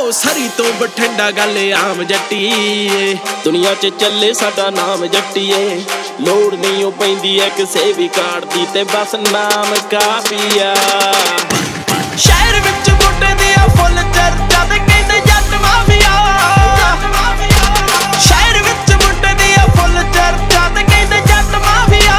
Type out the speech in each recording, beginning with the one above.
सरी तो बठिंडा गल आम जट्टीए दुनिया च चले साडा नाम जट्टीए लोड़ नहीं हो पैंदी है किसे भी कार्ड दी ते बस नाम काफिया शहर विच मुंडे दी फुल चर्चा ते कहंदे जट माफिया शहर विच मुंडे दी फुल चर्चा ते कहंदे जट माफिया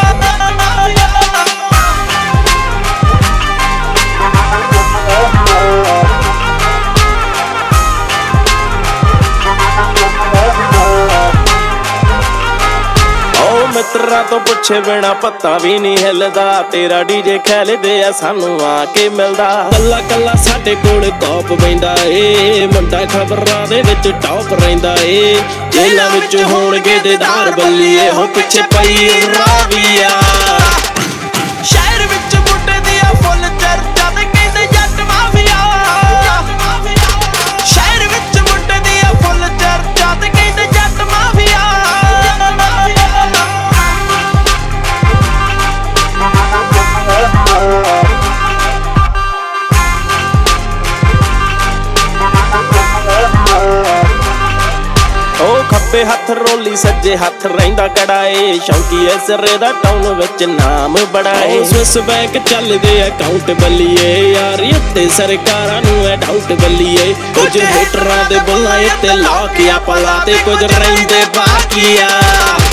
मित्रा तो पुछे बिना पत्ता भी नहीं हिलदा तेरा डीजे खैल दे सानू आके मिलदा कल्ला कल्ला साडे कोल टॉप पैंदा ए मुंडा खबरां दे विच टॉप रहिंदा ए जेलां विच होणगे देदार बल्लीए हो पिछे पई राविया शहर विच मुंडे दी फुल चर्चा ते कहंदे जट माफिया शहर विच मुंडे दी फुल चर्चा ते कहंदे जट माफिया खब्बे हथ रोली सज्जे हथ रहिंदा कड़ाए शौकीए सिरे दा टाउन विच नाम बड़ाए स्विस बैंक चलदे अकाउंट बल्लीए यारी उत्ते सरकारां नूं है डाउट बल्लीए कुछ हेटरां दे बुलाए ते लॉक या पला ते कुछ रहिंदे बाकिया